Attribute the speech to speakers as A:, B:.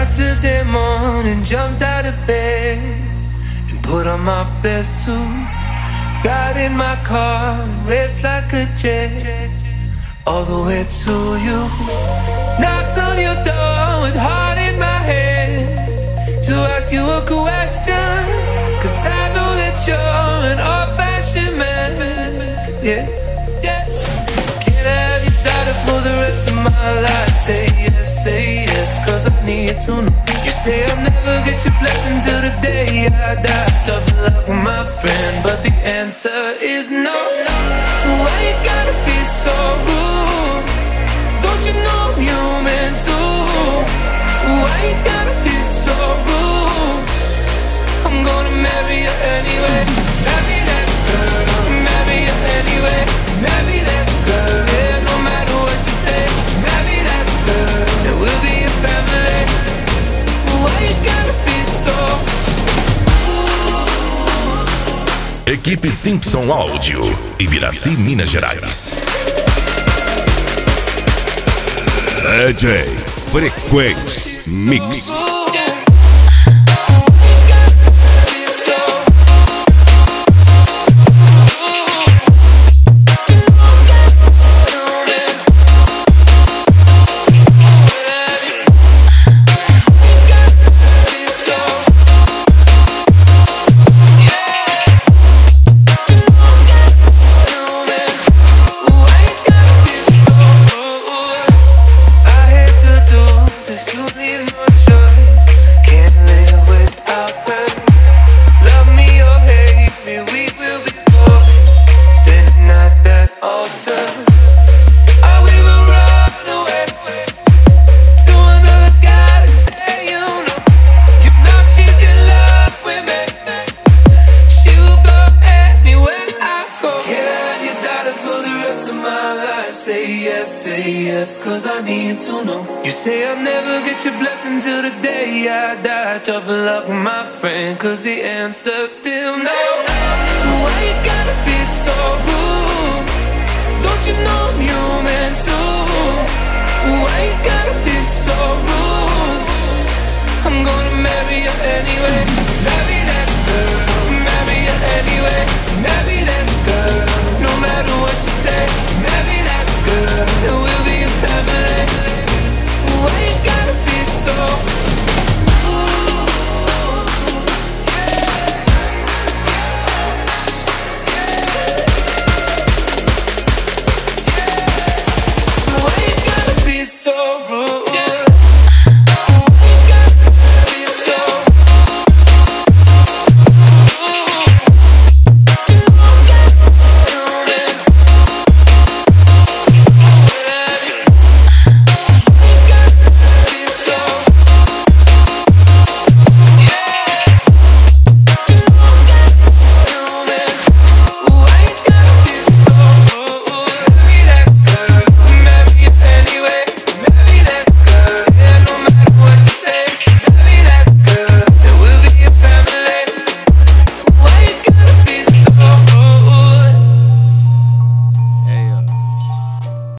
A: Saturday morning, jumped out of bed and put on my best suit. Got in my car and raced like a jet all the way to you. Knocked on your door with heart in my head to ask you a question, 'cause I know that you're an old-fashioned man. Yeah, yeah. Can I have your daughter for the rest of my life? Say yes, 'cause I need to know. You say I'll never get your blessing till the day I die. Tough luck, my friend, but the answer is no. Why you gotta be so rude? Don't you know I'm human too? Why you gotta be so rude? I'm gonna marry you anyway. Marry that girl, marry you anyway. Marry that girl, yeah, no matter what you say. Marry that girl, and we'll be a family. Why you gotta be so rude?
B: Equipe Simpson Áudio, Ibiraci, Minas Gerais. DJ Frequência Mix.
A: Till the day I die, tough luck, my friend, 'cause the answer's still no. Why you gotta be so rude? Don't you know I'm human too? Why you gotta be so